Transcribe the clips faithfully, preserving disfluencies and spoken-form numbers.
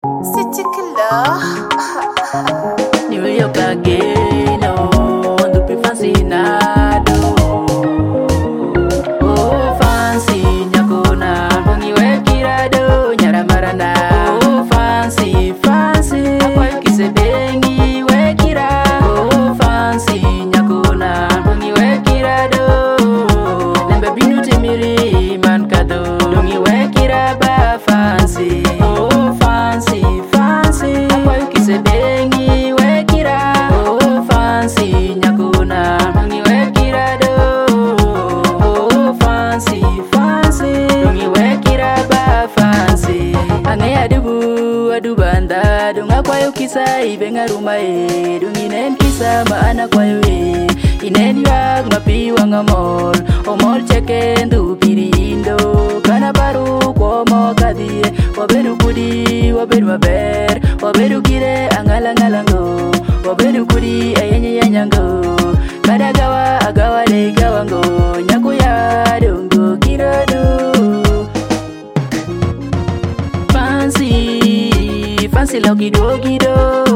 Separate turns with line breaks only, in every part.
City killer.
New York again, oh, do be fascinado. Oh, fancy, nyakona, hongi wekirado, nyara marana. Oh, fancy, fancy, apoy kisebengi wekira. Oh, fancy, nyakona, hongi wekirado. Lembe binu temiri man kado, hongi wekira ba fancy. Oh, fancy, fancy, apoy kisebengi wekira. Oh, fancy, nyakona, hongi wekira do. Oh, fancy, fancy, hongi wekira ba fancy. Ange adubu, adubanda, dunga kwayo kisa ibenga rumae. Dungi nen kisa maana kwayo e. Inen yuag mapi wangamol, omol chekendu pirindo. Kana baru kwa mokadie, waberu kudi, waberu maber, waberu kire angala ngalango, waberu kudi ayenye yanyango. Kada gawa agawa le gawango, nyaku ya dungo kiradu. Fancy, fancy loki dogi do.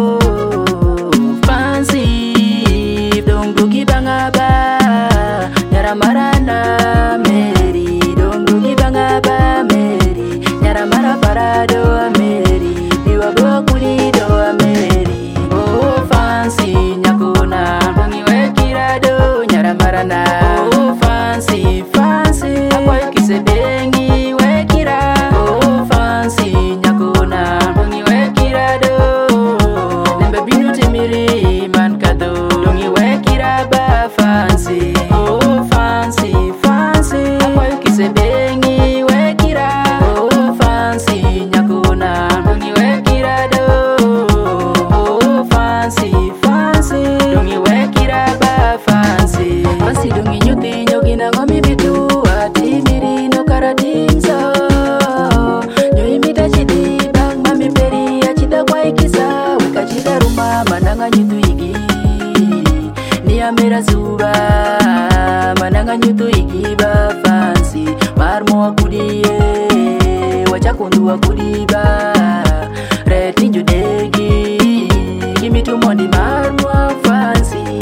Fancy, dungo kibangaba, nyara marana meri, dungo kibangaba meri, nyara mara parado meri, biwa go kulido meri. Oh fancy, nyakuna, hongi wekirado, nyara marana. Oh fancy, fancy, apoy kisebengi wekira. Oh fancy, nyakuna, hongi wekirado. Lembe binu temiri man kado, hongi wekira ba fancy. Oh fancy, fancy, apoy kisebengi wekira. Oh fancy, nyakuna, hongi wekirado. Oh fancy, fancy, hongi wekira ba fancy. Fancy dongi nyuti nyogi na ngomi bitu ati miri no karatinso. Nyoi mita chidi bang mami peri achida kwa ikisa. Weka chida rumah mananga nyutu igi. Ni amera zuba mananga nyutu igi ba fancy. Marmo akudie wachakundu akudiba. Reti judegi Gimme to money marmo fancy.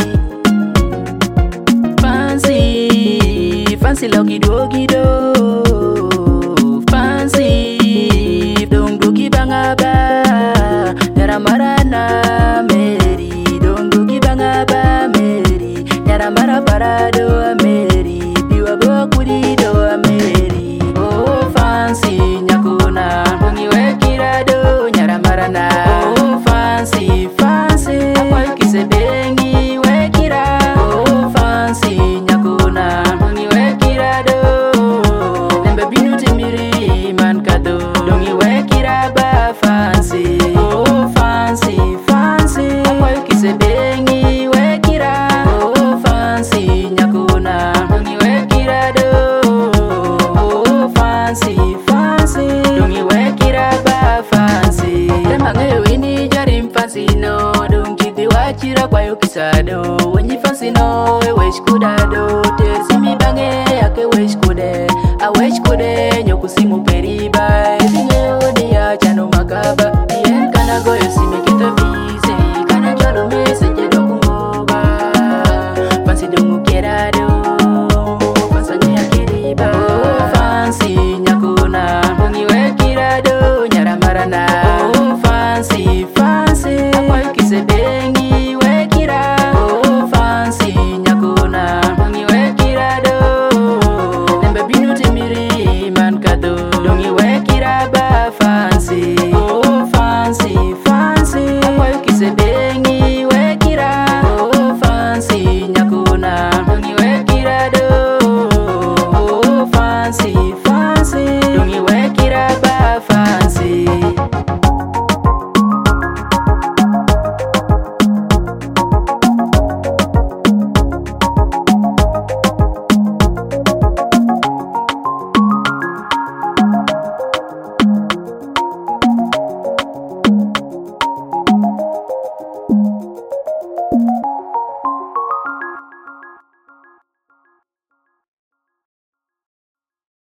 Fancy, fancy loki dogi do. Fancy, dong dogi bangaba, nyara marana meri, dong dogi bangaba meri, nyara mara parado meri, biwa go kudido meri. Oh fancy, nyakuna, hongi wekirado, nyara marana. Oh fancy, fancy, apoy kisebengi wekira. Oh fancy, nyakuna, hongi wekirado. Lembe binu temiri man kado, dongi wekira ba fancy. Oh fancy, fancy, apoy kisebengi wekira. Oh fancy, nyakuna, hongi wekirado. Oh fancy, fancy, dongi wekira ba fancy. Temange wini jarim fancy no, dongi di wachira kwa yukisado. Wenyi fancy no, we wish kudado.